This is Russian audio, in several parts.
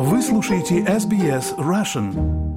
Вы слушаете SBS Russian.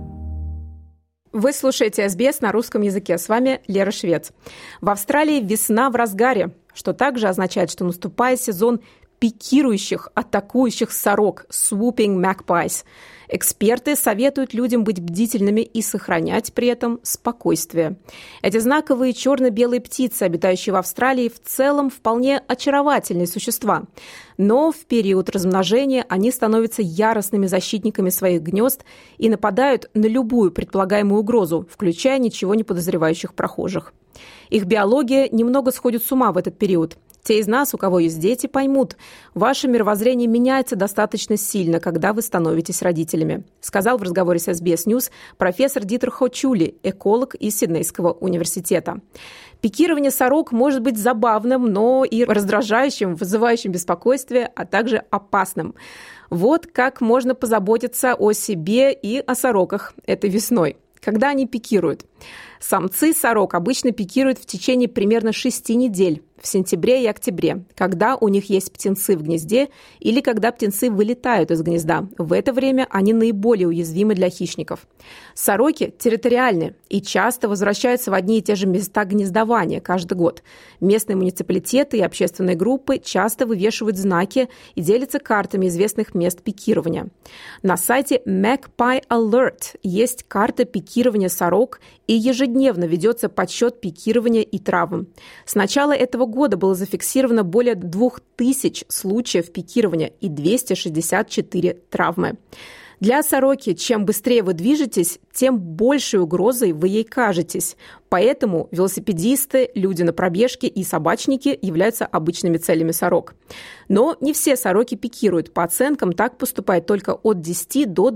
Вы слушаете SBS на русском языке. С вами Лера Швец. В Австралии весна в разгаре, что также означает, что наступает сезон пикирующих, атакующих сорок, swooping magpies. Эксперты советуют людям быть бдительными и сохранять при этом спокойствие. Эти знаковые черно-белые птицы, обитающие в Австралии, в целом вполне очаровательные существа. Но в период размножения они становятся яростными защитниками своих гнезд и нападают на любую предполагаемую угрозу, включая ничего не подозревающих прохожих. Их биология немного сходит с ума в этот период. Те из нас, у кого есть дети, поймут, ваше мировоззрение меняется достаточно сильно, когда вы становитесь родителями, сказал в разговоре с SBS News профессор Дитер Хочули, эколог из Сиднейского университета. Пикирование сорок может быть забавным, но и раздражающим, вызывающим беспокойствие, а также опасным. Вот как можно позаботиться о себе и о сороках этой весной. Когда они пикируют? Самцы сорок обычно пикируют в течение примерно 6 недель, в сентябре и октябре, когда у них есть птенцы в гнезде или когда птенцы вылетают из гнезда. В это время они наиболее уязвимы для хищников. Сороки территориальны и часто возвращаются в одни и те же места гнездования каждый год. Местные муниципалитеты и общественные группы часто вывешивают знаки и делятся картами известных мест пикирования. На сайте Magpie Alert есть карта пикирования сорок, и ежедневно ведется подсчет пикирования и травм. С начала этого года было зафиксировано более 2000 случаев пикирования и 264 травмы. Для сороки, чем быстрее вы движетесь, тем большей угрозой вы ей кажетесь. Поэтому велосипедисты, люди на пробежке и собачники являются обычными целями сорок. Но не все сороки пикируют. По оценкам, так поступает только от 10 до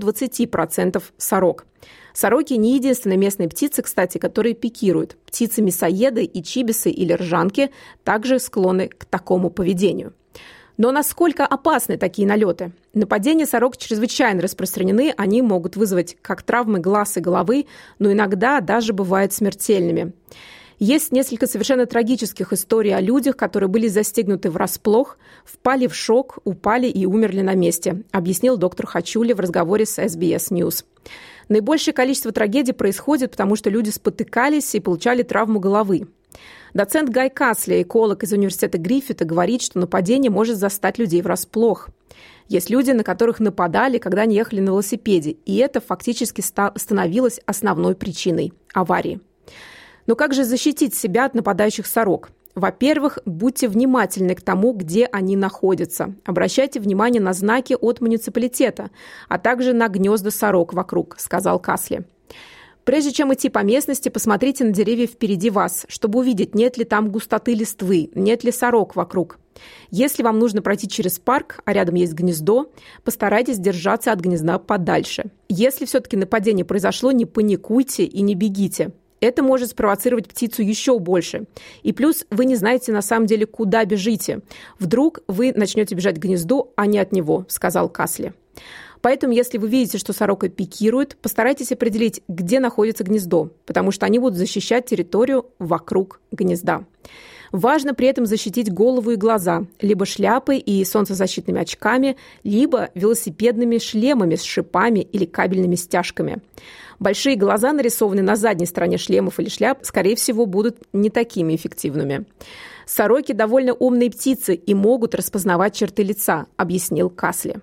20% сорок. Сороки не единственные местные птицы, кстати, которые пикируют. Птицы-мясоеды и чибисы или ржанки также склонны к такому поведению. Но насколько опасны такие налеты? Нападения сорок чрезвычайно распространены, они могут вызвать как травмы глаз и головы, но иногда даже бывают смертельными. Есть несколько совершенно трагических историй о людях, которые были застигнуты врасплох, впали в шок, упали и умерли на месте, объяснил доктор Хочули в разговоре с SBS News. Наибольшее количество трагедий происходит, потому что люди спотыкались и получали травму головы. Доцент Гай Касли, эколог из университета Гриффита, говорит, что нападение может застать людей врасплох. Есть люди, на которых нападали, когда они ехали на велосипеде, и это фактически становилось основной причиной аварии. Но как же защитить себя от нападающих сорок? Во-первых, будьте внимательны к тому, где они находятся. Обращайте внимание на знаки от муниципалитета, а также на гнезда сорок вокруг, сказал Касли. Прежде чем идти по местности, посмотрите на деревья впереди вас, чтобы увидеть, нет ли там густоты листвы, нет ли сорок вокруг. Если вам нужно пройти через парк, а рядом есть гнездо, постарайтесь держаться от гнезда подальше. Если все-таки нападение произошло, не паникуйте и не бегите. Это может спровоцировать птицу еще больше. И плюс вы не знаете на самом деле, куда бежите. Вдруг вы начнете бежать к гнезду, а не от него, сказал Касли. Поэтому, если вы видите, что сорока пикирует, постарайтесь определить, где находится гнездо, потому что они будут защищать территорию вокруг гнезда. Важно при этом защитить голову и глаза либо шляпой и солнцезащитными очками, либо велосипедными шлемами с шипами или кабельными стяжками. Большие глаза, нарисованные на задней стороне шлемов или шляп, скорее всего, будут не такими эффективными. Сороки довольно умные птицы и могут распознавать черты лица, объяснил Касли.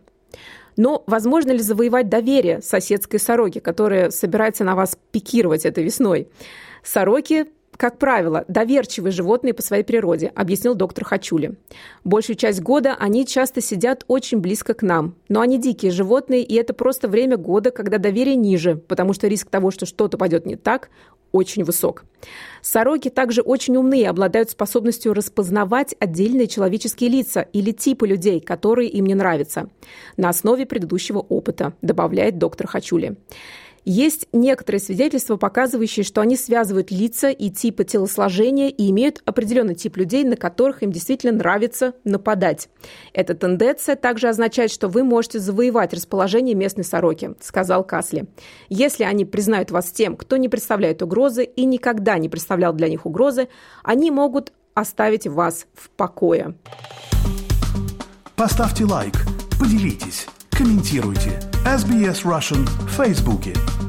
Но возможно ли завоевать доверие соседской сороки, которая собирается на вас пикировать этой весной? Сороки, как правило, доверчивые животные по своей природе, объяснил доктор Хочули. Большую часть года они часто сидят очень близко к нам. Но они дикие животные, и это просто время года, когда доверие ниже, потому что риск того, что что-то пойдет не так, очень высок. Сороки также очень умны и обладают способностью распознавать отдельные человеческие лица или типы людей, которые им не нравятся, на основе предыдущего опыта, добавляет доктор Хочули. Есть некоторые свидетельства, показывающие, что они связывают лица и типы телосложения и имеют определенный тип людей, на которых им действительно нравится нападать. Эта тенденция также означает, что вы можете завоевать расположение местной сороки, сказал Касли. Если они признают вас тем, кто не представляет угрозы и никогда не представлял для них угрозы, они могут оставить вас в покое. Поставьте лайк, поделитесь. Комментируйте. SBS Russian в Фейсбуке.